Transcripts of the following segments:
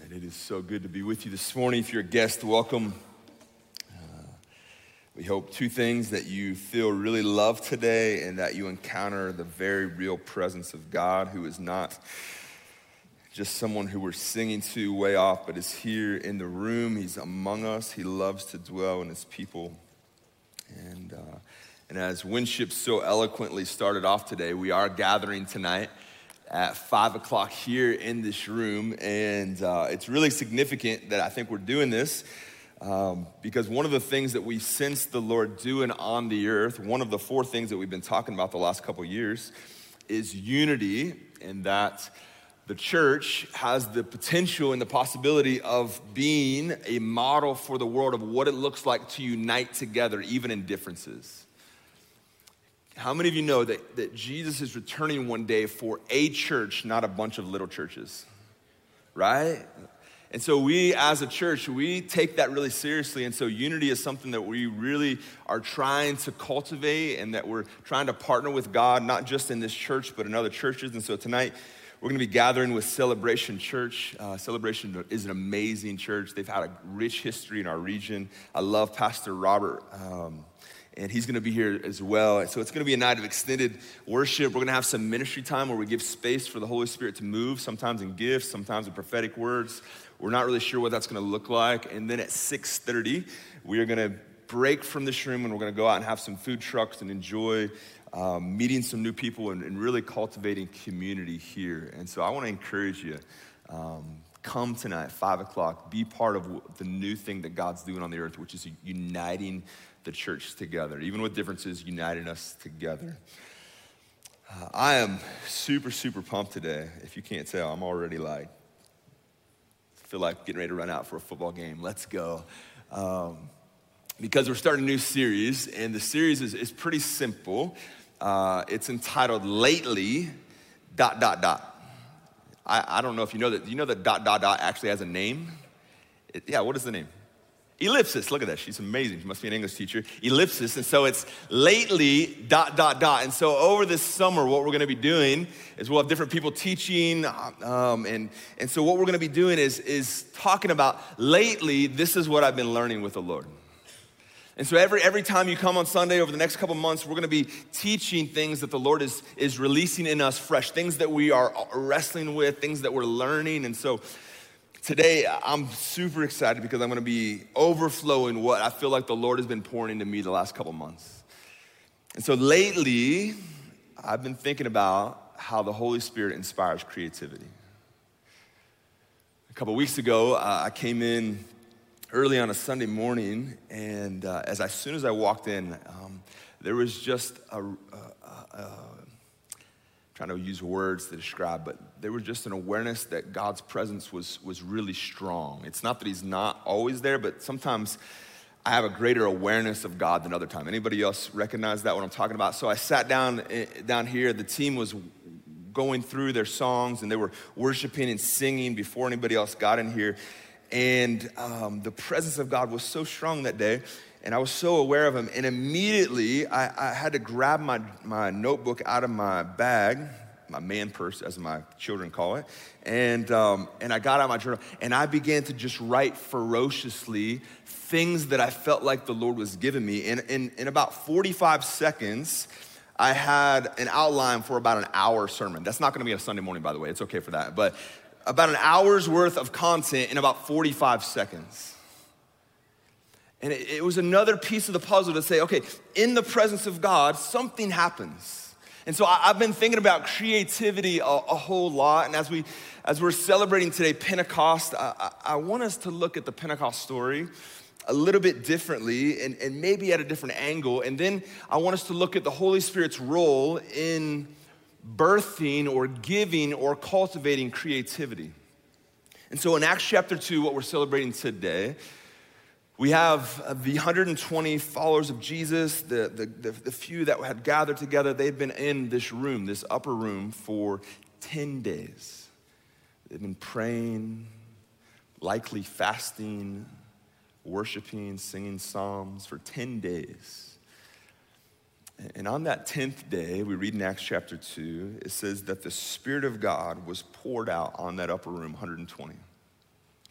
And it is so good to be with you this morning. If you're a guest, welcome. We hope two things: that you feel really loved today and that you encounter the very real presence of God, who is not just someone who we're singing to way off, but is here in the room. He's among us. He loves to dwell in his people. And as Winship so eloquently started off today, we are gathering tonight at 5 o'clock here in this room. And it's really significant that I think we're doing this because one of the things that we sense the Lord doing on the earth, one of the four things that we've been talking about the last couple of years, is unity, and that the church has the potential and the possibility of being a model for the world of what it looks like to unite together, even in differences. How many of you know that Jesus is returning one day for a church, not a bunch of little churches, right? And so we, as a church, we take that really seriously. And so unity is something that we really are trying to cultivate, and that we're trying to partner with God, not just in this church, but in other churches. And so tonight, we're gonna be gathering with Celebration Church. Celebration is an amazing church. They've had a rich history in our region. I love Pastor Robert, and he's gonna be here as well. So it's gonna be a night of extended worship. We're gonna have some ministry time where we give space for the Holy Spirit to move, sometimes in gifts, sometimes in prophetic words. We're not really sure what that's gonna look like. And then at 6:30, we are gonna break from this room, and we're gonna go out and have some food trucks and enjoy meeting some new people and really cultivating community here. And so I wanna encourage you, come tonight, 5 o'clock, be part of the new thing that God's doing on the earth, which is uniting the church together, even with differences, uniting us together. I am super, super pumped today. If you can't tell, I'm already feel like getting ready to run out for a football game. Let's go. Because we're starting a new series, and the series is pretty simple. It's entitled Lately, ... I don't know if you know that. Do you know that ... actually has a name? What is the name? Ellipsis. Look at that. She's amazing. She must be an English teacher. Ellipsis. And so it's lately ... And so over this summer, what we're going to be doing is we'll have different people teaching. And so what we're going to be doing is talking about lately, this is what I've been learning with the Lord. And so every time you come on Sunday over the next couple months, we're gonna be teaching things that the Lord is releasing in us fresh, things that we are wrestling with, things that we're learning. And so today I'm super excited because I'm gonna be overflowing what I feel like the Lord has been pouring into me the last couple months. And so lately, I've been thinking about how the Holy Spirit inspires creativity. A couple weeks ago, I came in early on a Sunday morning, and as soon as I walked in, there was just trying to use words to describe, but there was just an awareness that God's presence was really strong. It's not that he's not always there, but sometimes I have a greater awareness of God than other time. Anybody else recognize that, what I'm talking about? So I sat down here. The team was going through their songs, and they were worshiping and singing before anybody else got in here. And the presence of God was so strong that day, and I was so aware of him. And immediately, I had to grab my notebook out of my bag, my man purse, as my children call it, and I got out my journal, and I began to just write ferociously things that I felt like the Lord was giving me. And in about 45 seconds, I had an outline for about an hour sermon. That's not gonna be a Sunday morning, by the way. It's okay for that, but about an hour's worth of content in about 45 seconds. And it was another piece of the puzzle to say, okay, in the presence of God, something happens. And so I've been thinking about creativity a whole lot. And as we're celebrating today Pentecost, I want us to look at the Pentecost story a little bit differently and maybe at a different angle. And then I want us to look at the Holy Spirit's role in birthing or giving or cultivating creativity. And so in Acts chapter 2, what we're celebrating today, we have the 120 followers of Jesus, the few that had gathered together. They've been in this room, this upper room, for 10 days. They've been praying, likely fasting, worshiping, singing psalms for 10 days. And on that 10th day, we read in Acts chapter 2, it says that the Spirit of God was poured out on that upper room, 120.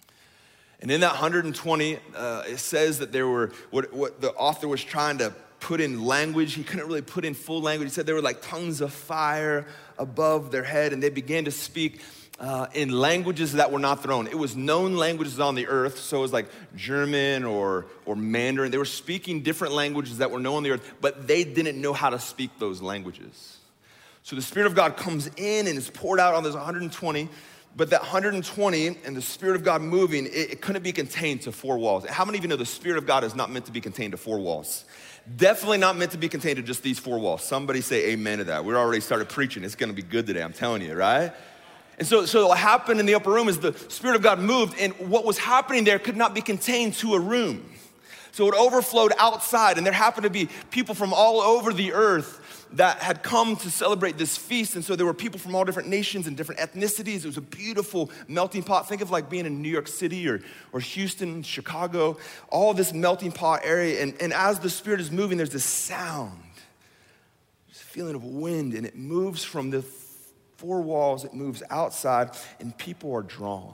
And in that 120, it says that there were, what the author was trying to put in language, he couldn't really put in full language. He said there were like tongues of fire above their head, and they began to speak in languages that were not their own. It was known languages on the earth, so it was like German or Mandarin. They were speaking different languages that were known on the earth, but they didn't know how to speak those languages. So the Spirit of God comes in and is poured out on those 120, but that 120 and the Spirit of God moving, it couldn't be contained to four walls. How many of you know the Spirit of God is not meant to be contained to four walls? Definitely not meant to be contained to just these four walls. Somebody say amen to that. We already started preaching. It's gonna be good today, I'm telling you, right? And so what happened in the upper room is the Spirit of God moved, and what was happening there could not be contained to a room. So it overflowed outside, and there happened to be people from all over the earth that had come to celebrate this feast. And so there were people from all different nations and different ethnicities. It was a beautiful melting pot. Think of like being in New York City or Houston, Chicago, all this melting pot area. And as the Spirit is moving, there's this sound, this feeling of wind, and it moves from the four walls, it moves outside, and people are drawn.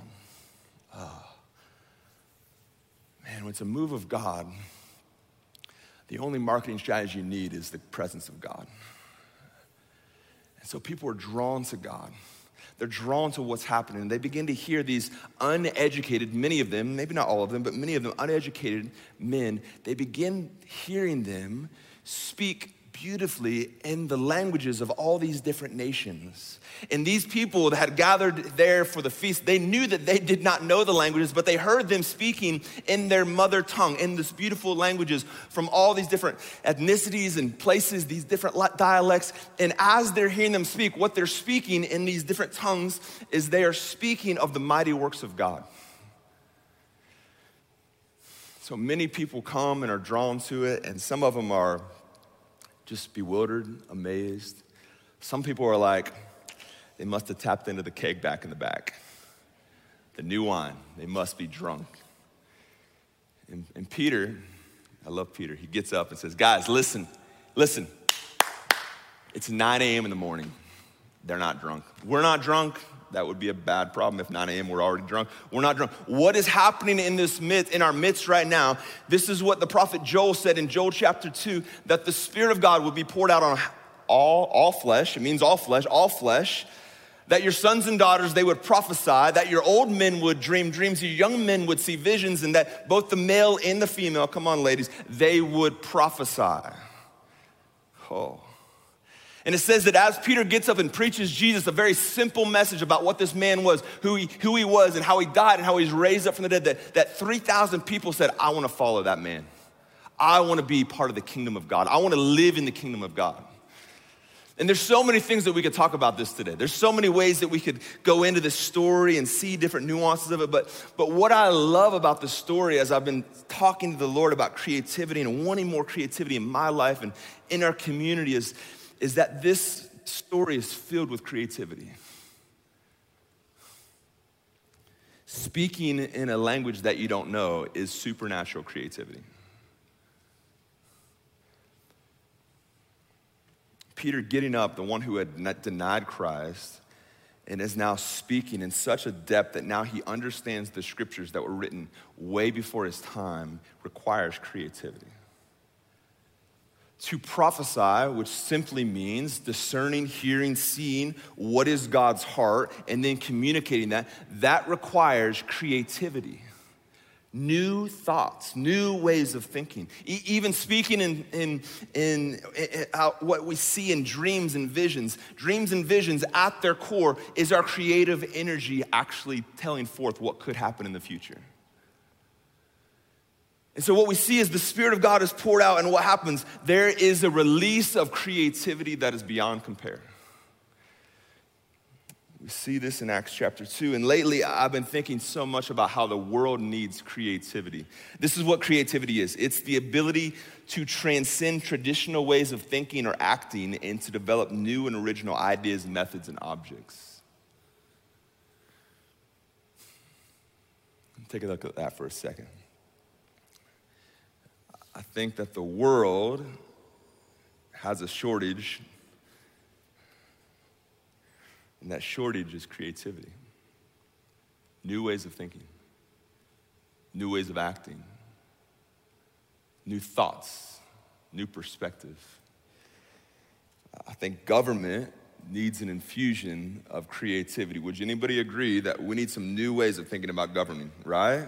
Man, when it's a move of God, the only marketing strategy you need is the presence of God. And so people are drawn to God. They're drawn to what's happening. They begin to hear these uneducated, many of them, maybe not all of them, but many of them, uneducated men. They begin hearing them speak beautifully in the languages of all these different nations. And these people that had gathered there for the feast, they knew that they did not know the languages, but they heard them speaking in their mother tongue, in this beautiful languages from all these different ethnicities and places, these different dialects. And as they're hearing them speak, what they're speaking in these different tongues is they are speaking of the mighty works of God. So many people come and are drawn to it, and some of them are just bewildered, amazed. Some people are like, they must have tapped into the keg back in the back. The new wine, they must be drunk. And Peter, I love Peter, he gets up and says, guys, listen. It's 9 a.m. in the morning. They're not drunk. We're not drunk. That would be a bad problem if 9 a.m. we're already drunk. We're not drunk. What is happening in our midst right now? This is what the prophet Joel said in Joel chapter 2, that the Spirit of God would be poured out on all flesh. It means all flesh. That your sons and daughters, they would prophesy, that your old men would dream dreams, your young men would see visions, and that both the male and the female, come on ladies, they would prophesy. Oh. And it says that as Peter gets up and preaches Jesus, a very simple message about what this man was, who he was, and how he died, and how he's raised up from the dead, that 3,000 people said, I want to follow that man. I want to be part of the kingdom of God. I want to live in the kingdom of God. And there's so many things that we could talk about this today. There's so many ways that we could go into this story and see different nuances of it. But what I love about the story, as I've been talking to the Lord about creativity and wanting more creativity in my life and in our community, is that this story is filled with creativity. Speaking in a language that you don't know is supernatural creativity. Peter getting up, the one who had denied Christ, and is now speaking in such a depth that now he understands the scriptures that were written way before his time, requires creativity. To prophesy, which simply means discerning, hearing, seeing what is God's heart, and then communicating that requires creativity. New thoughts, new ways of thinking. Even speaking in what we see in dreams and visions. Dreams and visions at their core is our creative energy actually telling forth what could happen in the future. And so what we see is the Spirit of God is poured out, and what happens? There is a release of creativity that is beyond compare. We see this in Acts chapter 2. And lately, I've been thinking so much about how the world needs creativity. This is what creativity is. It's the ability to transcend traditional ways of thinking or acting and to develop new and original ideas, methods, and objects. Take a look at that for a second. I think that the world has a shortage, and that shortage is creativity, new ways of thinking. new ways of acting, new thoughts, new perspective. I think government needs an infusion of creativity. Would anybody agree that we need some new ways of thinking about governing, right?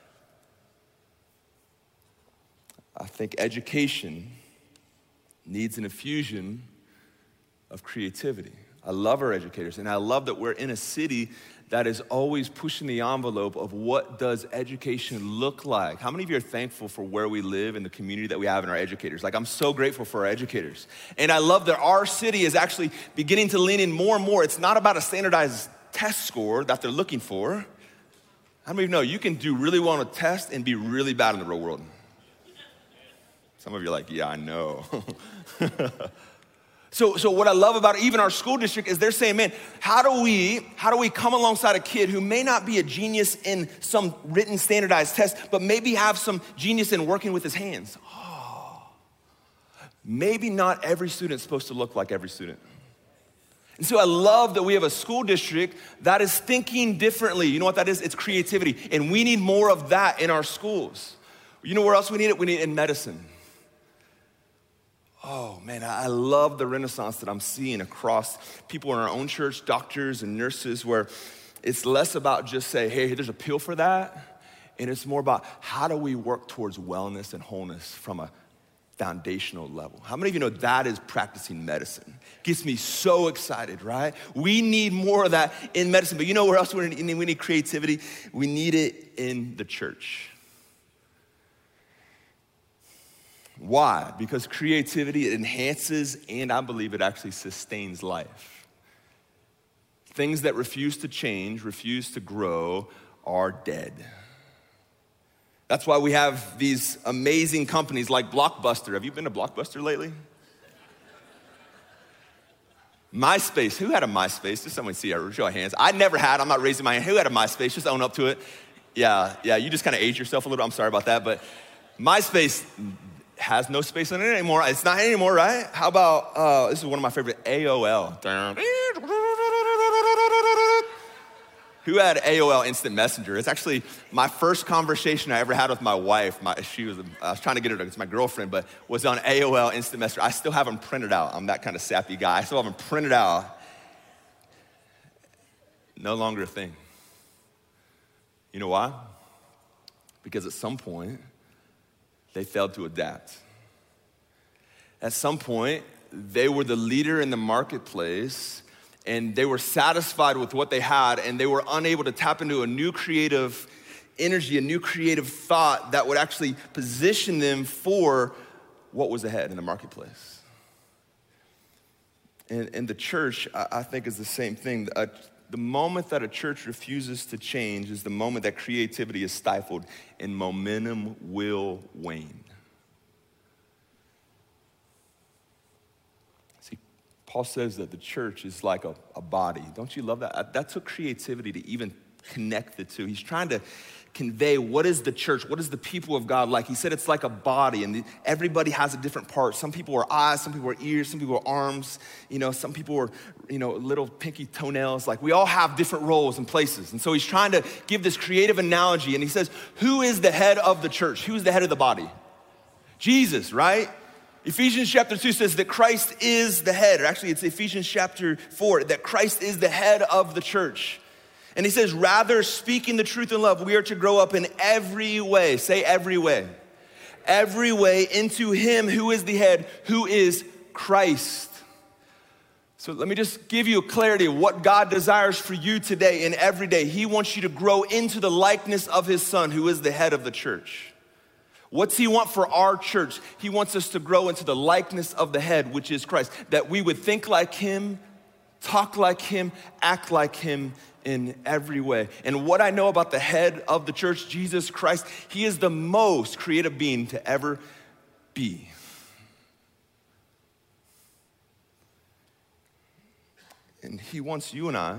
I think education needs an infusion of creativity. I love our educators, and I love that we're in a city that is always pushing the envelope of what does education look like. How many of you are thankful for where we live and the community that we have in our educators? Like, I'm so grateful for our educators. And I love that our city is actually beginning to lean in more and more. It's not about a standardized test score that they're looking for. How many of you know you can do really well on a test and be really bad in the real world? Some of you are like, yeah, I know. So what I love about even our school district is they're saying, man, how do we come alongside a kid who may not be a genius in some written standardized test, but maybe have some genius in working with his hands? Oh, maybe not every student is supposed to look like every student. And so I love that we have a school district that is thinking differently. You know what that is? It's creativity. And we need more of that in our schools. You know where else we need it? We need it in medicine. Oh man, I love the renaissance that I'm seeing across people in our own church, doctors and nurses, where it's less about just say, hey, there's a pill for that. And it's more about how do we work towards wellness and wholeness from a foundational level. How many of you know that is practicing medicine? Gets me so excited, right? We need more of that in medicine. But you know where else we need creativity? We need it in the church. Why? Because creativity, it enhances and I believe it actually sustains life. Things that refuse to change, refuse to grow, are dead. That's why we have these amazing companies like Blockbuster. Have you been to Blockbuster lately? MySpace. Who had a MySpace? Just someone see, show of hands. I never had. I'm not raising my hand. Who had a MySpace? Just own up to it. Yeah. You just kind of age yourself a little. I'm sorry about that. But MySpace has no space on it anymore. It's not anymore, right? How about, this is one of my favorite, AOL. Who had AOL Instant Messenger? It's actually my first conversation I ever had with my wife. I was trying to get her to, it's my girlfriend, but was on AOL Instant Messenger. I still have them printed out. I'm that kind of sappy guy. I still have them printed out. No longer a thing. You know why? Because at some point, they failed to adapt. At some point, they were the leader in the marketplace and they were satisfied with what they had and they were unable to tap into a new creative energy, a new creative thought that would actually position them for what was ahead in the marketplace. And the church, I think, is the same thing. The moment that a church refuses to change is the moment that creativity is stifled and momentum will wane. See, Paul says that the church is like a body. Don't you love that? That took creativity to even connect the two. He's trying to convey what is the church, what is the people of God like. He said it's like a body and everybody has a different part. Some people are eyes, some people are ears, some people are arms, some people are, little pinky toenails. Like we all have different roles and places. And so he's trying to give this creative analogy and he says, who is the head of the church? Who's the head of the body? Jesus, right? Ephesians chapter 2 says that Christ is the head. Or actually it's Ephesians chapter 4, that Christ is the head of the church. And he says, rather speaking the truth in love, we are to grow up in every way. Say every way. Every way into him who is the head, who is Christ. So let me just give you a clarity of what God desires for you today and every day. He wants you to grow into the likeness of his son, who is the head of the church. What's he want for our church? He wants us to grow into the likeness of the head, which is Christ. That we would think like him, talk like him, act like him in every way. And what I know about the head of the church, Jesus Christ, he is the most creative being to ever be. And he wants you and I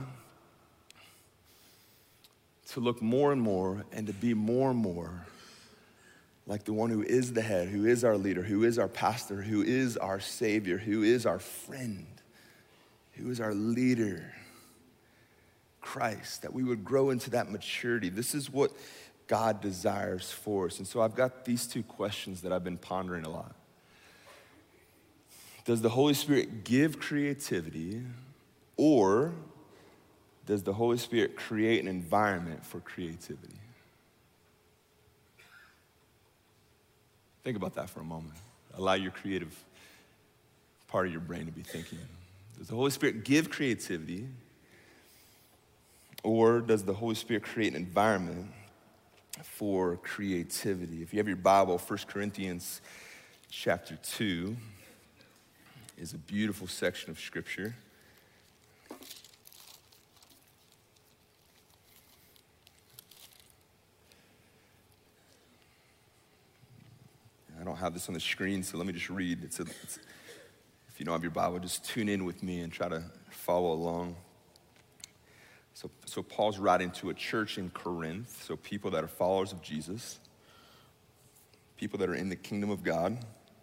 to look more and more and to be more and more like the one who is the head, who is our leader, who is our pastor, who is our savior, who is our friend, who is our leader, Christ, that we would grow into that maturity. This is what God desires for us. And so I've got these two questions that I've been pondering a lot. Does the Holy Spirit give creativity, or does the Holy Spirit create an environment for creativity? Think about that for a moment. Allow your creative part of your brain to be thinking. Does the Holy Spirit give creativity, or does the Holy Spirit create an environment for creativity? If you have your Bible, 1 Corinthians chapter 2 is a beautiful section of Scripture. I don't have this on the screen, so let me just read. If you don't have your Bible, just tune in with me and try to follow along. So Paul's writing to a church in Corinth, so people that are followers of Jesus, people that are in the kingdom of God.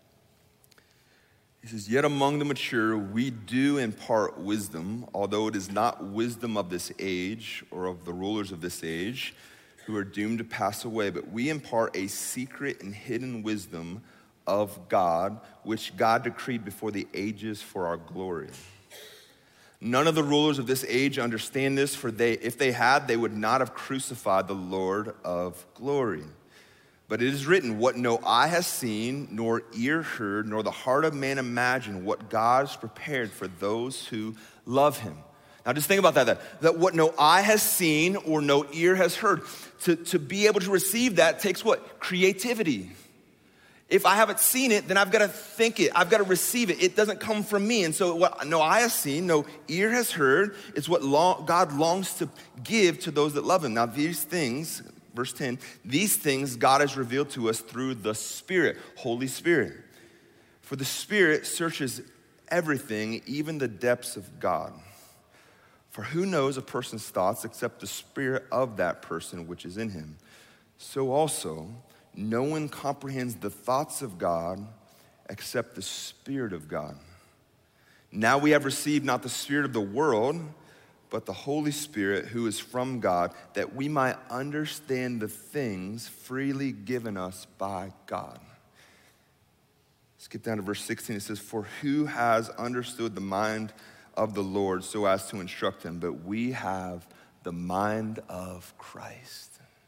He says, "Yet among the mature we do impart wisdom, although it is not wisdom of this age or of the rulers of this age who are doomed to pass away, but we impart a secret and hidden wisdom of God, which God decreed before the ages for our glory. None of the rulers of this age understand this, for if they had, they would not have crucified the Lord of glory. But it is written, what no eye has seen, nor ear heard, nor the heart of man imagined, what God has prepared for those who love him." Now just think about that what no eye has seen or no ear has heard. To be able to receive that takes what? Creativity. If I haven't seen it, then I've got to think it. I've got to receive it. It doesn't come from me. And so what no eye has seen, no ear has heard, is what God longs to give to those that love him. Now these things, verse 10, these things God has revealed to us through the Spirit, Holy Spirit. For the Spirit searches everything, even the depths of God. For who knows a person's thoughts except the spirit of that person which is in him? So also, no one comprehends the thoughts of God except the Spirit of God. Now we have received not the spirit of the world, but the Holy Spirit who is from God, that we might understand the things freely given us by God. Skip down to verse 16. It says, "For who has understood the mind of the Lord so as to instruct him? But we have the mind of Christ."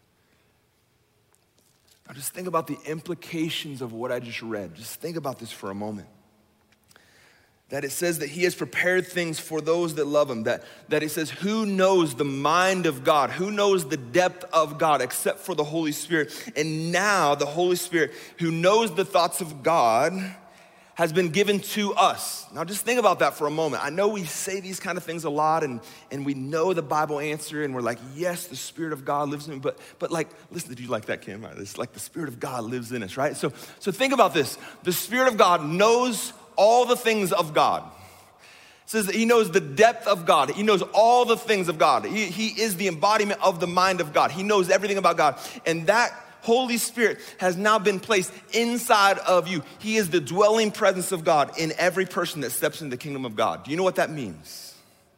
Now just think about the implications of what I just read. Just think about this for a moment. That it says that he has prepared things for those that love him. That it says, who knows the mind of God? Who knows the depth of God except for the Holy Spirit? And now the Holy Spirit, who knows the thoughts of God, has been given to us. Now just think about that for a moment. I know we say these kind of things a lot and we know the Bible answer and we're like, yes, the Spirit of God lives in me. But like, listen, did you like that, Kim? It's like the Spirit of God lives in us, right? So think about this. The Spirit of God knows all the things of God. It says that he knows the depth of God. He knows all the things of God. He is the embodiment of the mind of God. He knows everything about God. And that Holy Spirit has now been placed inside of you. He is the dwelling presence of God in every person that steps into the kingdom of God. Do you know what that means?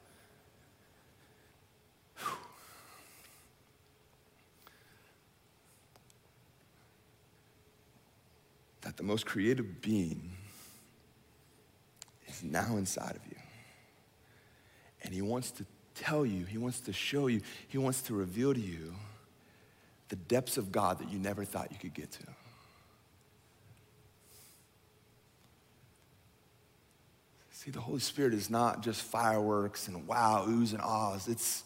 That the most creative being is now inside of you. And he wants to tell you, he wants to show you, he wants to reveal to you the depths of God that you never thought you could get to. See, the Holy Spirit is not just fireworks and wow, oohs and ahs. It's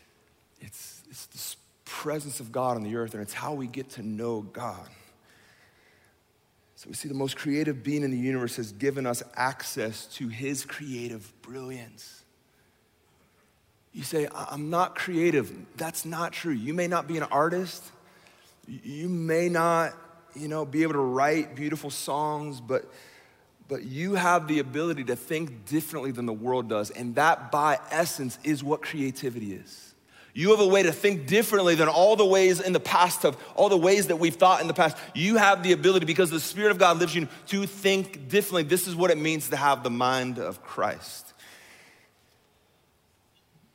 the presence of God on the earth, and it's how we get to know God. So we see the most creative being in the universe has given us access to his creative brilliance. You say, I'm not creative. That's not true. You may not be an artist. You may not, be able to write beautiful songs, but you have the ability to think differently than the world does. And that, by essence, is what creativity is. You have a way to think differently than all the ways in the past, of all the ways that we've thought in the past. You have the ability, because the Spirit of God lives in you, to think differently. This is what it means to have the mind of Christ.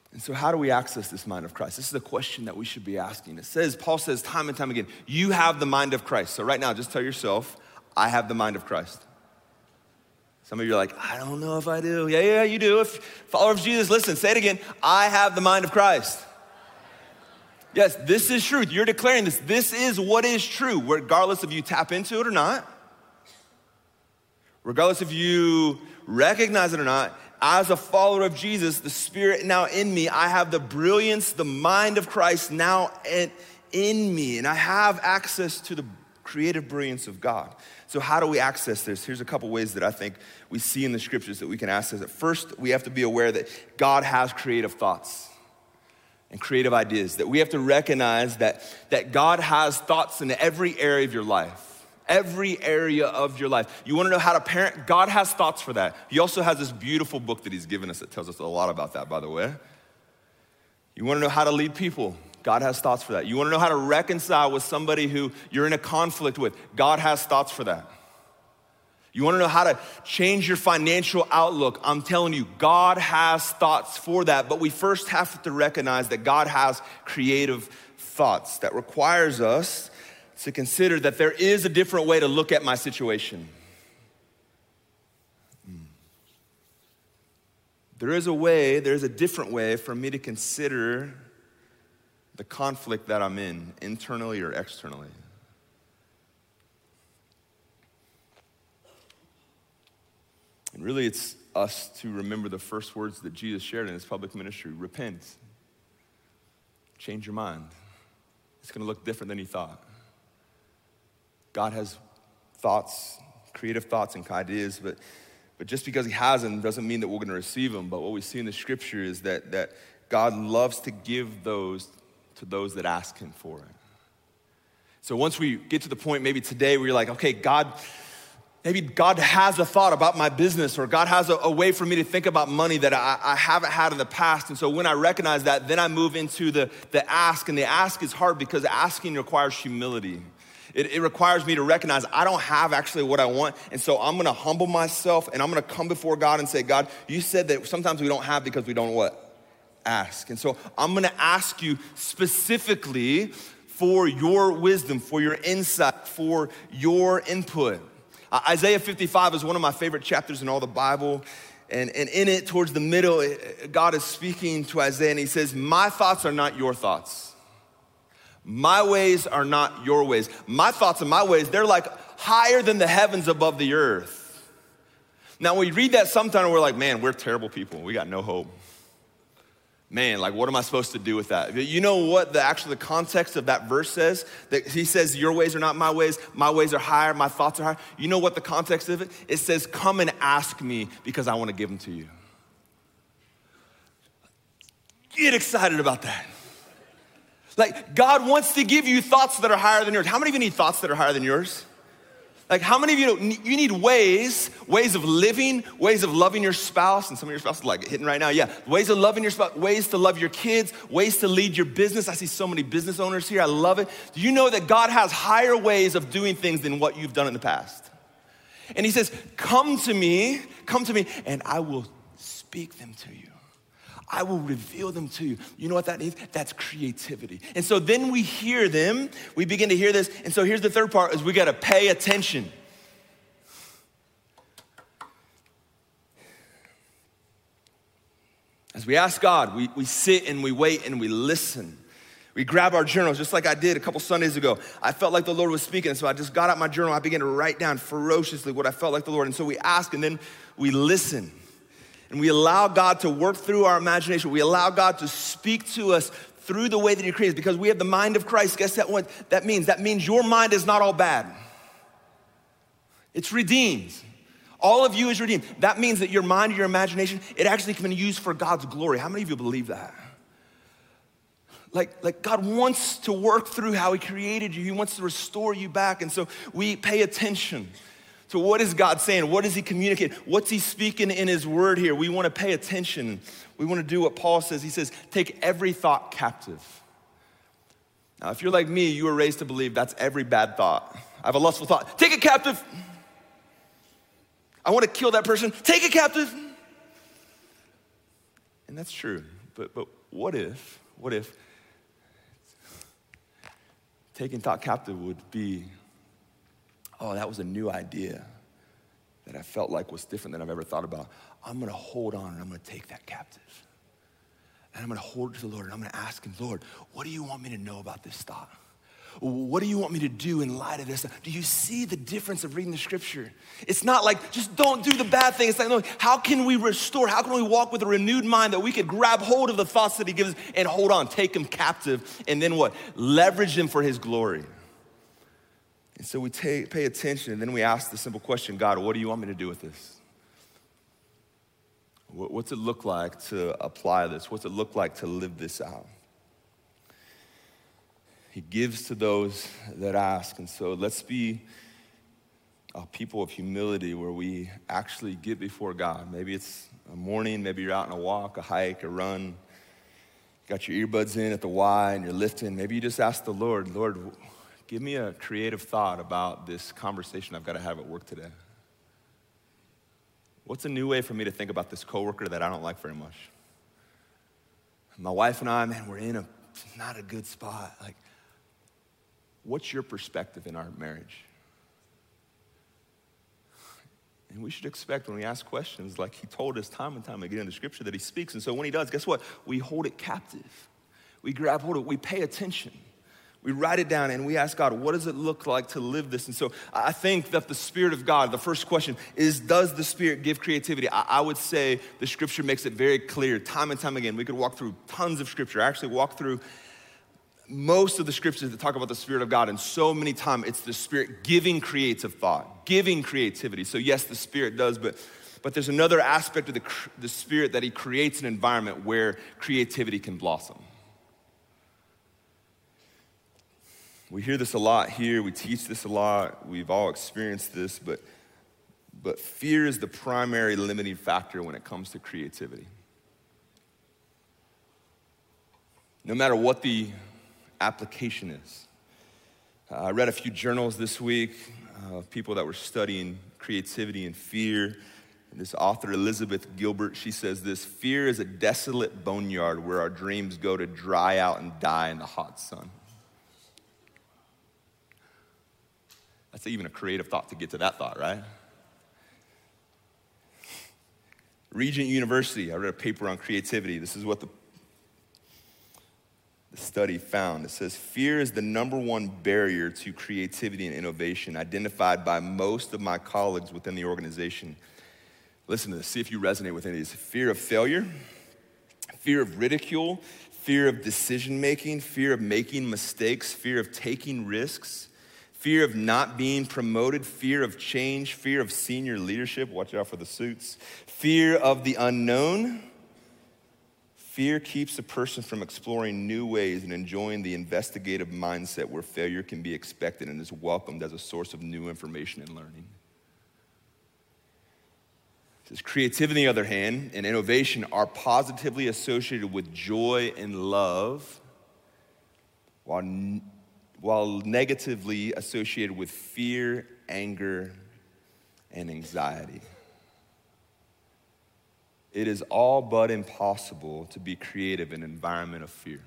And so how do we access this mind of Christ? This is a question that we should be asking. Paul says time and time again, you have the mind of Christ. So right now, just tell yourself, I have the mind of Christ. Some of you are like, I don't know if I do. Yeah, you do. If follower of Jesus, listen, say it again. I have the mind of Christ. Yes, this is truth. You're declaring this. This is what is true, regardless if you tap into it or not. Regardless if you recognize it or not. As a follower of Jesus, the Spirit now in me, I have the brilliance, the mind of Christ now in me. And I have access to the creative brilliance of God. So how do we access this? Here's a couple ways that I think we see in the scriptures that we can access it. First, we have to be aware that God has creative thoughts and creative ideas, that we have to recognize that God has thoughts in every area of your life. Every area of your life. You wanna know how to parent? God has thoughts for that. He also has this beautiful book that he's given us that tells us a lot about that, by the way. You wanna know how to lead people? God has thoughts for that. You wanna know how to reconcile with somebody who you're in a conflict with? God has thoughts for that. You wanna know how to change your financial outlook? I'm telling you, God has thoughts for that, but we first have to recognize that God has creative thoughts. That requires us to consider that there is a different way to look at my situation. There's a different way for me to consider the conflict that I'm in, internally or externally. And really, it's us to remember the first words that Jesus shared in his public ministry: repent, change your mind. It's gonna look different than you thought. God has thoughts, creative thoughts and ideas, but just because he has them doesn't mean that we're gonna receive them. But what we see in the scripture is that God loves to give those to those that ask him for it. So once we get to the point maybe today where you're like, okay, maybe God has a thought about my business, or God has a way for me to think about money that I haven't had in the past. And so when I recognize that, then I move into the ask. And the ask is hard because asking requires humility. It requires me to recognize I don't have actually what I want. And so I'm gonna humble myself and I'm gonna come before God and say, God, you said that sometimes we don't have because we don't what? Ask. And so I'm gonna ask you specifically for your wisdom, for your insight, for your input. Isaiah 55 is one of my favorite chapters in all the Bible. And in it, towards the middle, God is speaking to Isaiah and he says, my thoughts are not your thoughts. My ways are not your ways. My thoughts and my ways, they're like higher than the heavens above the earth. Now, when we read that sometimes we're like, man, we're terrible people. We got no hope. Man, like, what am I supposed to do with that? You know what the context of that verse says? That he says, your ways are not my ways are higher, my thoughts are higher. You know what the context of it? It says, come and ask me because I want to give them to you. Get excited about that. Like, God wants to give you thoughts that are higher than yours. How many of you need thoughts that are higher than yours? Like, how many of you need ways of living, ways of loving your spouse, and some of your spouses are like hitting right now, yeah. Ways of loving your spouse, ways to love your kids, ways to lead your business. I see so many business owners here, I love it. Do you know that God has higher ways of doing things than what you've done in the past? And he says, come to me, and I will speak them to you. I will reveal them to you. You know what that means? That's creativity. And so then we hear them, we begin to hear this. And so here's the third part is we gotta pay attention. As we ask God, we sit and we wait and we listen. We grab our journals, just like I did a couple Sundays ago. I felt like the Lord was speaking, and so I just got out my journal. I began to write down ferociously what I felt like the Lord. And so we ask, and then we listen. And we allow God to work through our imagination. We allow God to speak to us through the way that he creates, because we have the mind of Christ. Guess what that means? That means your mind is not all bad. It's redeemed. All of you is redeemed. That means that your mind, your imagination, it actually can be used for God's glory. How many of you believe that? Like God wants to work through how he created you. He wants to restore you back. And so we pay attention to what is God saying? What does he communicate? What's he speaking in his word here? We want to pay attention. We want to do what Paul says. He says, take every thought captive. Now, if you're like me, you were raised to believe that's every bad thought. I have a lustful thought. Take it captive. I want to kill that person. Take it captive. And that's true. But what if taking thought captive would be, oh, that was a new idea that I felt like was different than I've ever thought about. I'm gonna hold on and I'm gonna take that captive. And I'm gonna hold it to the Lord and I'm gonna ask him, Lord, what do you want me to know about this thought? What do you want me to do in light of this? Do you see the difference of reading the scripture? It's not like, just don't do the bad thing. It's like, no, how can we restore? How can we walk with a renewed mind that we could grab hold of the thoughts that he gives us and hold on, take them captive, and then what? Leverage them for his glory. And so we pay attention, and then we ask the simple question, God, what do you want me to do with this? What's it look like to apply this? What's it look like to live this out? He gives to those that ask. And so let's be a people of humility where we actually get before God. Maybe it's a morning, maybe you're out on a walk, a hike, a run. Got your earbuds in at the Y and you're lifting. Maybe you just ask the Lord, Lord, give me a creative thought about this conversation I've got to have at work today. What's a new way for me to think about this coworker that I don't like very much? My wife and I, man, we're in not a good spot. Like, what's your perspective in our marriage? And we should expect when we ask questions, like he told us time and time again in the scripture that he speaks. And so when he does, guess what? We hold it captive. We grab hold of it. We pay attention. We write it down and we ask God, what does it look like to live this? And so I think that the Spirit of God, the first question is, does the Spirit give creativity? I would say the scripture makes it very clear time and time again. We could walk through tons of scripture. I actually walked through most of the scriptures that talk about the Spirit of God, and so many times it's the Spirit giving creative thought, giving creativity. So yes, the Spirit does, but there's another aspect of the Spirit that he creates an environment where creativity can blossom. We hear this a lot here, we teach this a lot, we've all experienced this, but fear is the primary limiting factor when it comes to creativity. No matter what the application is. I read a few journals this week of people that were studying creativity and fear. And this author, Elizabeth Gilbert, she says this: fear is a desolate boneyard where our dreams go to dry out and die in the hot sun. That's even a creative thought to get to that thought, right? Regent University, I read a paper on creativity. This is what the study found. It says, fear is the number one barrier to creativity and innovation identified by most of my colleagues within the organization. Listen to this, see if you resonate with any of these. Fear of failure, fear of ridicule, fear of decision-making, fear of making mistakes, fear of taking risks, fear of not being promoted, fear of change, fear of senior leadership, watch out for the suits, fear of the unknown. Fear keeps a person from exploring new ways and enjoying the investigative mindset where failure can be expected and is welcomed as a source of new information and learning. It says creativity, on the other hand, and innovation are positively associated with joy and love, while negatively associated with fear, anger, and anxiety. It is all but impossible to be creative in an environment of fear.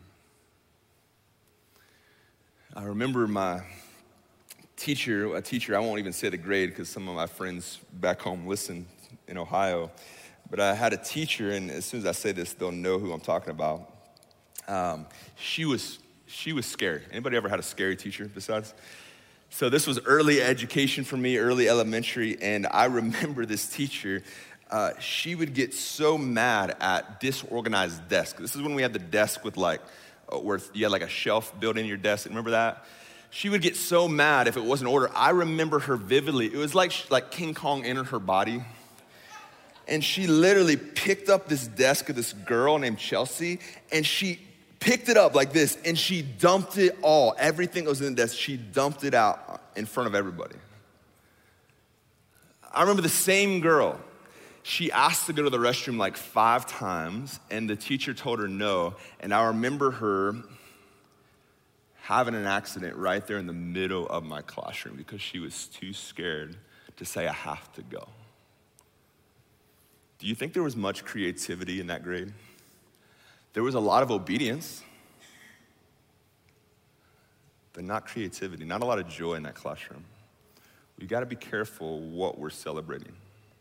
I remember my teacher, I won't even say the grade because some of my friends back home listen in Ohio, but I had a teacher, and as soon as I say this, they'll know who I'm talking about. She was scary. Anybody ever had a scary teacher besides? So this was early education for me, early elementary, and I remember this teacher. She would get so mad at disorganized desks. This is when we had the desk with where you had like a shelf built in your desk. Remember that? She would get so mad if it wasn't in order. I remember her vividly. It was like King Kong entered her body. And she literally picked up this desk of this girl named Chelsea, and she picked it up like this, and she dumped it all. Everything that was in the desk, she dumped it out in front of everybody. I remember the same girl. She asked to go to the restroom like 5 times, and the teacher told her no. And I remember her having an accident right there in the middle of my classroom because she was too scared to say, I have to go. Do you think there was much creativity in that grade? There was a lot of obedience, but not creativity, not a lot of joy in that classroom. We got to be careful what we're celebrating.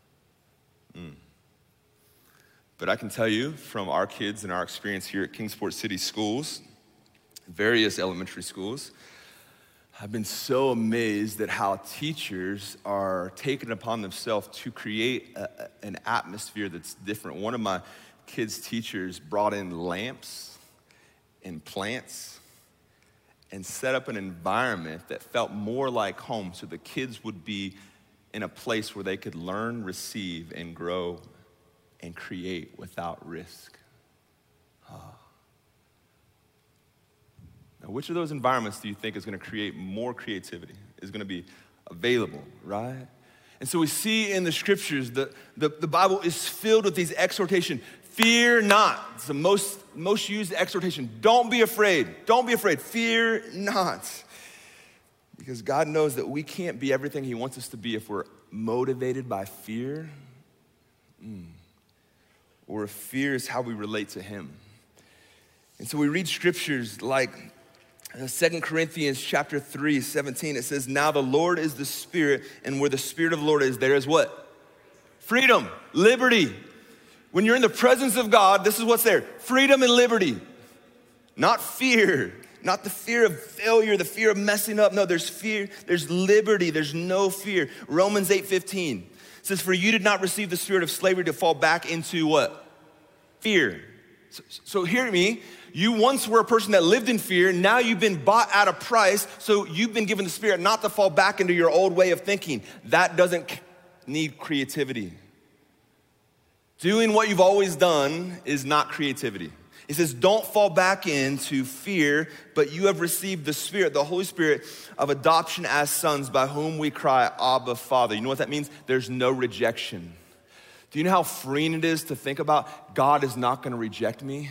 But I can tell you from our kids and our experience here at Kingsport City Schools, various elementary schools, I've been so amazed at how teachers are taking it upon themselves to create an atmosphere that's different. One of my kids' teachers brought in lamps and plants and set up an environment that felt more like home so the kids would be in a place where they could learn, receive, and grow and create without risk. Now, which of those environments do you think is going to create more creativity, is going to be available, right? And so we see in the scriptures that the Bible is filled with these exhortations. Fear not. It's the most used exhortation. Don't be afraid. Don't be afraid. Fear not. Because God knows that we can't be everything he wants us to be if we're motivated by fear. Or if fear is how we relate to him. And so we read scriptures like 2 Corinthians chapter 3:17. It says, now the Lord is the Spirit, and where the Spirit of the Lord is, there is what? Freedom, liberty. When you're in the presence of God, this is what's there. Freedom and liberty. Not fear. Not the fear of failure, the fear of messing up. No, there's fear, there's liberty, there's no fear. Romans 8:15 says, for you did not receive the spirit of slavery to fall back into what? Fear. So hear me. You once were a person that lived in fear. Now you've been bought at a price. So you've been given the Spirit not to fall back into your old way of thinking. That doesn't need creativity. Doing what you've always done is not creativity. It says, don't fall back into fear, but you have received the Spirit, the Holy Spirit of adoption as sons, by whom we cry, Abba, Father. You know what that means? There's no rejection. Do you know how freeing it is to think about God is not going to reject me?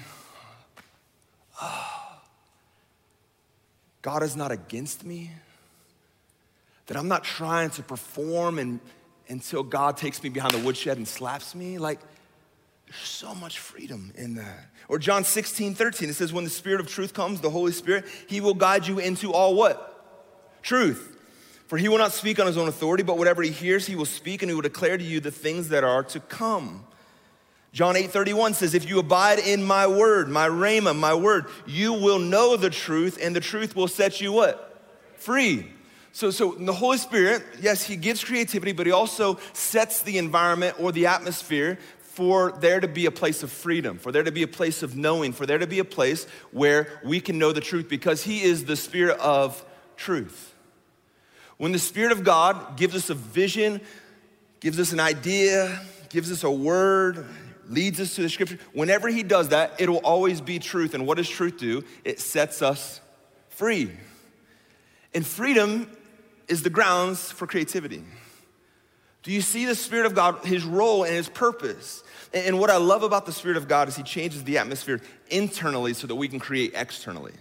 God is not against me. That I'm not trying to perform until God takes me behind the woodshed and slaps me. Like, there's so much freedom in that. Or John 16:13, it says, when the Spirit of truth comes, the Holy Spirit, he will guide you into all what? Truth. For he will not speak on his own authority, but whatever he hears, he will speak, and he will declare to you the things that are to come. John 8:31 says, if you abide in my word, my rhema, my word, you will know the truth, and the truth will set you what? Free. So the Holy Spirit, yes, he gives creativity, but he also sets the environment or the atmosphere for there to be a place of freedom, for there to be a place of knowing, for there to be a place where we can know the truth, because he is the Spirit of truth. When the Spirit of God gives us a vision, gives us an idea, gives us a word, leads us to the scripture, whenever he does that, it will always be truth. And what does truth do? It sets us free. And freedom is the grounds for creativity. Do you see the Spirit of God, his role and his purpose? And what I love about the Spirit of God is he changes the atmosphere internally so that we can create externally.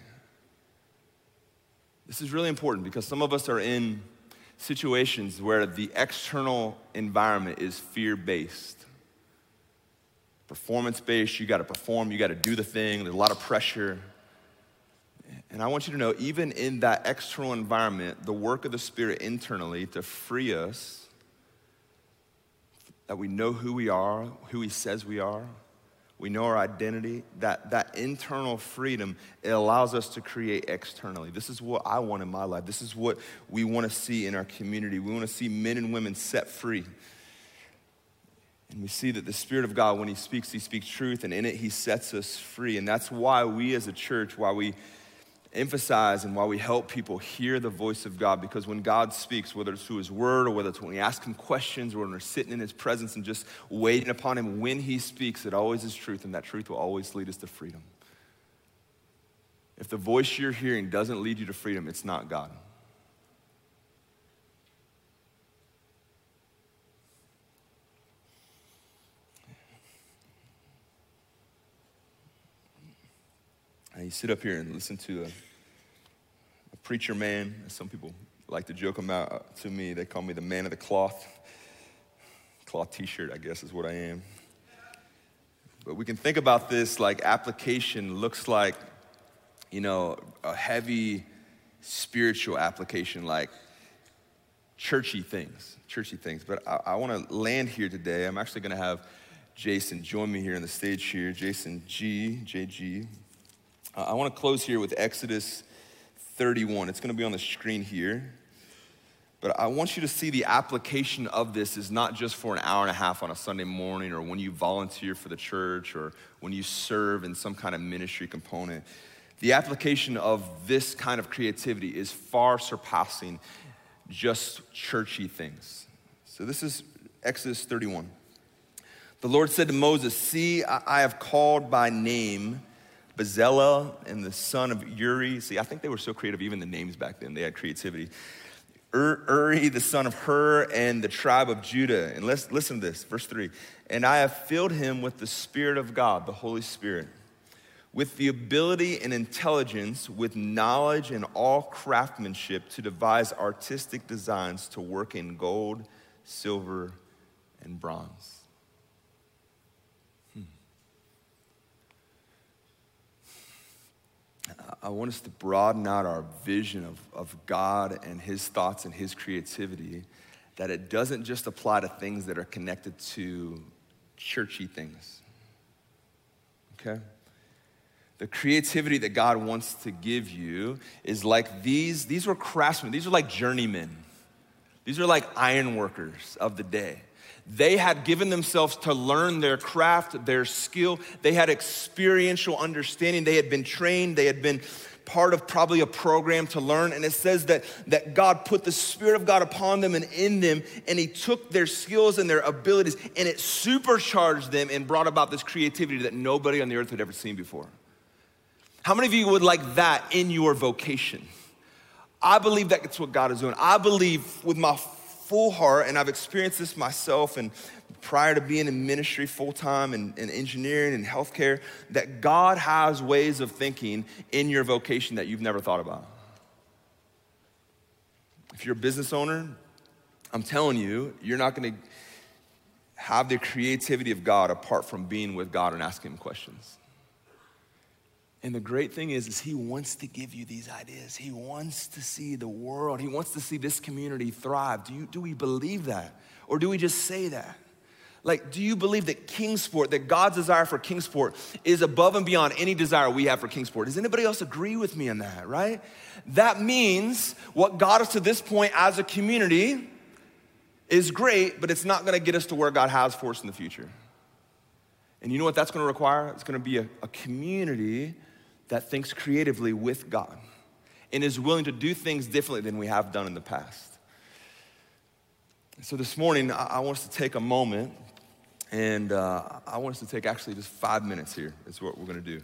This is really important because some of us are in situations where the external environment is fear-based. Performance-based, you gotta perform, you gotta do the thing, there's a lot of pressure. And I want you to know, even in that external environment, the work of the Spirit internally to free us, that we know who we are, who he says we are, we know our identity, that internal freedom, it allows us to create externally. This is what I want in my life. This is what we want to see in our community. We want to see men and women set free. And we see that the Spirit of God, when he speaks truth, and in it he sets us free. And that's why we as a church, why we emphasize and why we help people hear the voice of God, because when God speaks, whether it's through his word or whether it's when we ask him questions or when we're sitting in his presence and just waiting upon him, when he speaks, it always is truth, and that truth will always lead us to freedom. If the voice you're hearing doesn't lead you to freedom, it's not God. And you sit up here and listen to a preacher man, as some people like to joke about to me. They call me the man of the cloth. Cloth t-shirt, I guess, is what I am. But we can think about this like application looks like, a heavy spiritual application, like churchy things. But I want to land here today. I'm actually going to have Jason join me here on the stage here. Jason JG. I want to close here with Exodus 31. It's going to be on the screen here. But I want you to see the application of this is not just for an hour and a half on a Sunday morning or when you volunteer for the church or when you serve in some kind of ministry component. The application of this kind of creativity is far surpassing just churchy things. So this is Exodus 31. The Lord said to Moses, "See, I have called by name Bezalel and the son of Uri." See, I think they were so creative, even the names back then, they had creativity. Uri, the son of Hur, and the tribe of Judah. And let's listen to this, verse 3. "And I have filled him with the Spirit of God," the Holy Spirit, "with the ability and intelligence, with knowledge and all craftsmanship to devise artistic designs to work in gold, silver, and bronze." I want us to broaden out our vision of God and his thoughts and his creativity, that it doesn't just apply to things that are connected to churchy things, okay? The creativity that God wants to give you is like these were craftsmen, these are like journeymen. These are like iron workers of the day. They had given themselves to learn their craft, their skill. They had experiential understanding. They had been trained. They had been part of probably a program to learn. And it says that God put the Spirit of God upon them and in them, and he took their skills and their abilities, and it supercharged them and brought about this creativity that nobody on the earth had ever seen before. How many of you would like that in your vocation? I believe that's what God is doing. I believe with my full heart, and I've experienced this myself and prior to being in ministry full-time and engineering and healthcare, that God has ways of thinking in your vocation that you've never thought about. If you're a business owner, I'm telling you, you're not gonna have the creativity of God apart from being with God and asking him questions. And the great thing is he wants to give you these ideas. He wants to see the world. He wants to see this community thrive. Do we believe that? Or do we just say that? Like, do you believe that Kingsport, that God's desire for Kingsport is above and beyond any desire we have for Kingsport? Does anybody else agree with me on that, right? That means what got us to this point as a community is great, but it's not gonna get us to where God has for us in the future. And you know what that's gonna require? It's gonna be a community that thinks creatively with God and is willing to do things differently than we have done in the past. So this morning, I want us to take a moment, and I want us to take actually just 5 minutes here is what we're gonna do.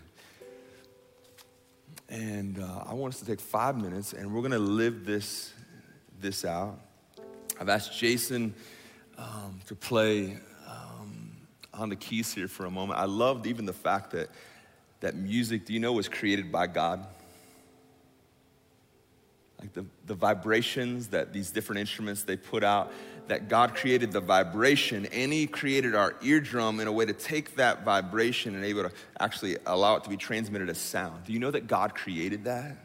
And I want us to take 5 minutes, and we're gonna live this out. I've asked Jason to play on the keys here for a moment. I loved even the fact that music, do you know, was created by God? Like the vibrations that these different instruments they put out, that God created the vibration, and he created our eardrum in a way to take that vibration and able to actually allow it to be transmitted as sound. Do you know that God created that?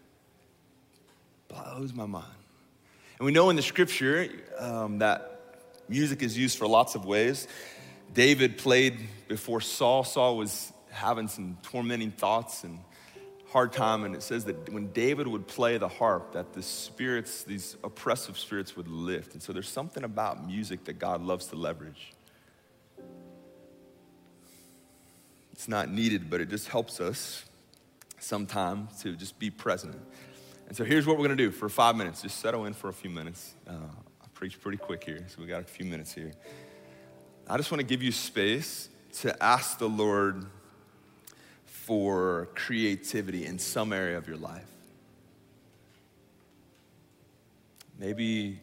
Blows my mind. And we know in the scripture that music is used for lots of ways. David played before Saul. Saul was having some tormenting thoughts and hard time, and it says that when David would play the harp, that the spirits, these oppressive spirits, would lift. And so there's something about music that God loves to leverage. It's not needed, but it just helps us sometimes to just be present. And so here's what we're gonna do for 5 minutes. Just settle in for a few minutes. I preach pretty quick here, so we got a few minutes here. I just wanna give you space to ask the Lord for creativity in some area of your life. Maybe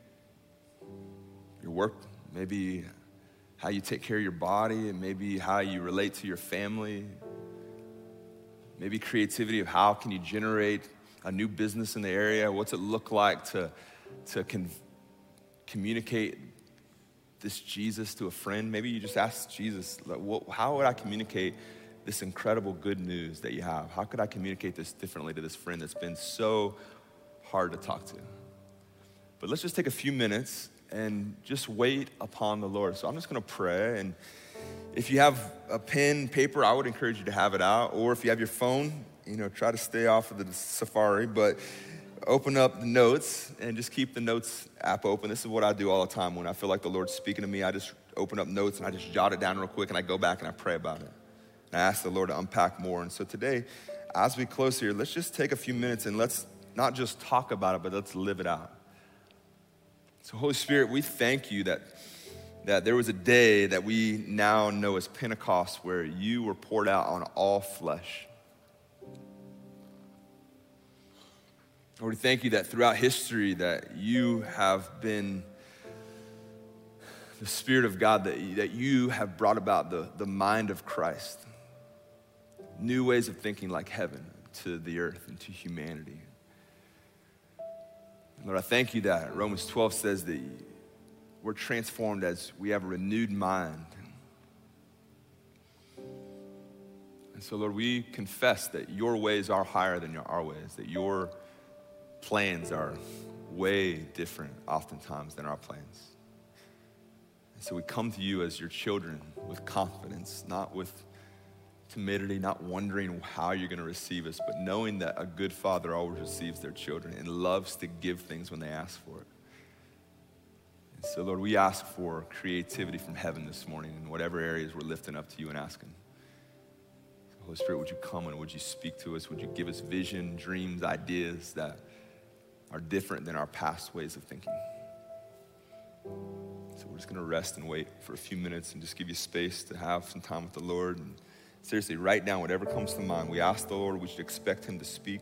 your work, maybe how you take care of your body, and maybe how you relate to your family. Maybe creativity of how can you generate a new business in the area? What's it look like to communicate this Jesus to a friend, maybe you just ask Jesus, like, how would I communicate this incredible good news that you have? How could I communicate this differently to this friend that's been so hard to talk to? But let's just take a few minutes and just wait upon the Lord. So I'm just gonna pray, and if you have a pen, paper, I would encourage you to have it out, or if you have your phone, try to stay off of the Safari, but open up the notes and just keep the notes app open. This is what I do all the time when I feel like the Lord's speaking to me. I just open up notes and I just jot it down real quick, and I go back and I pray about it. And I ask the Lord to unpack more. And so today, as we close here, let's just take a few minutes and let's not just talk about it, but let's live it out. So Holy Spirit, we thank you that there was a day that we now know as Pentecost where you were poured out on all flesh. Lord, we thank you that throughout history that you have been the Spirit of God, that you have brought about the mind of Christ. New ways of thinking like heaven to the earth and to humanity. Lord, I thank you that Romans 12 says that we're transformed as we have a renewed mind. And so, Lord, we confess that your ways are higher than our ways, that your plans are way different oftentimes than our plans. And so we come to you as your children with confidence, not with timidity, not wondering how you're going to receive us, but knowing that a good father always receives their children and loves to give things when they ask for it. And so, Lord, we ask for creativity from heaven this morning in whatever areas we're lifting up to you and asking. Holy Spirit, would you come and would you speak to us? Would you give us vision, dreams, ideas that are different than our past ways of thinking? So we're just going to rest and wait for a few minutes and just give you space to have some time with the Lord. And seriously, write down whatever comes to mind. We ask the Lord, we should expect him to speak.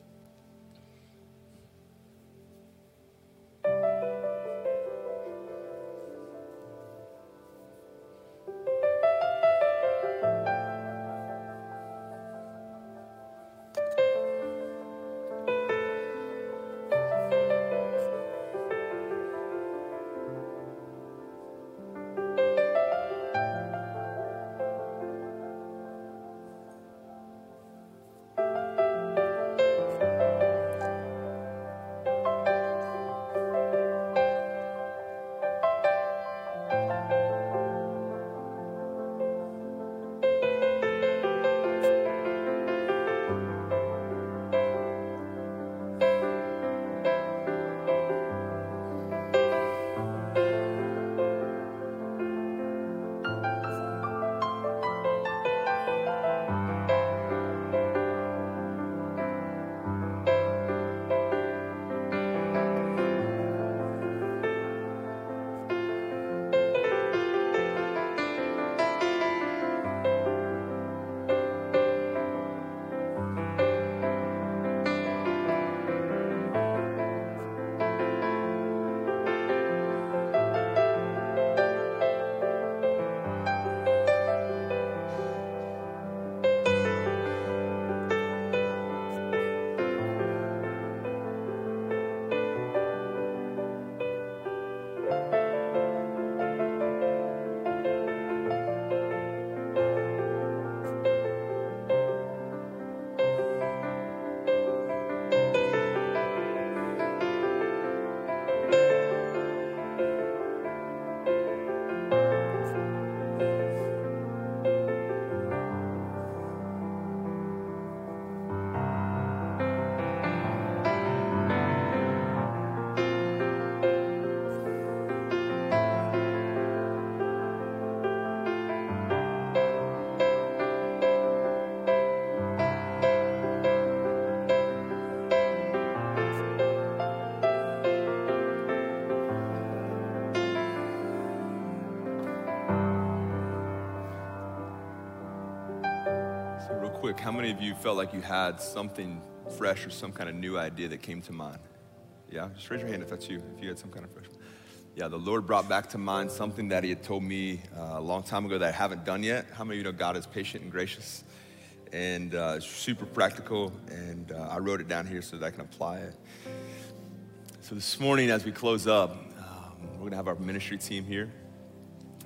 Quick, how many of you felt like you had something fresh or some kind of new idea that came to mind? Yeah, just raise your hand if that's you, if you had some kind of fresh. Yeah, the Lord brought back to mind something that he had told me a long time ago that I haven't done yet. How many of you know God is patient and gracious and super practical? And I wrote it down here so that I can apply it. So this morning as we close up, we're gonna have our ministry team here.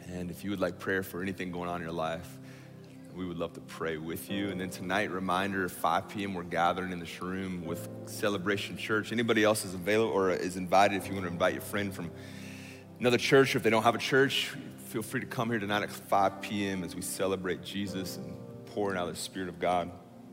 And if you would like prayer for anything going on in your life, we would love to pray with you. And then tonight, reminder, 5 p.m., we're gathering in this room with Celebration Church. Anybody else is available or is invited. If you want to invite your friend from another church, or if they don't have a church, feel free to come here tonight at 5 p.m. as we celebrate Jesus and pouring out the Spirit of God.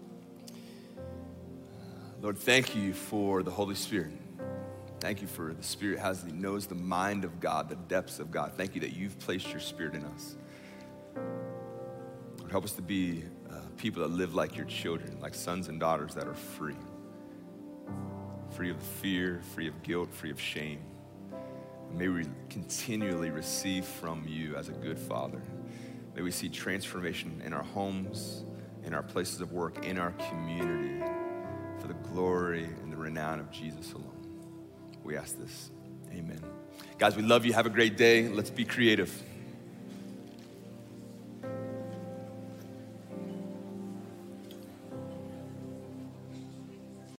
Lord, thank you for the Holy Spirit. Thank you for the Spirit knows the mind of God, the depths of God. Thank you that you've placed your Spirit in us. Lord, help us to be people that live like your children, like sons and daughters that are free. Free of fear, free of guilt, free of shame. And may we continually receive from you as a good Father. May we see transformation in our homes, in our places of work, in our community, for the glory and the renown of Jesus alone. We ask this. Amen. Guys, we love you. Have a great day. Let's be creative.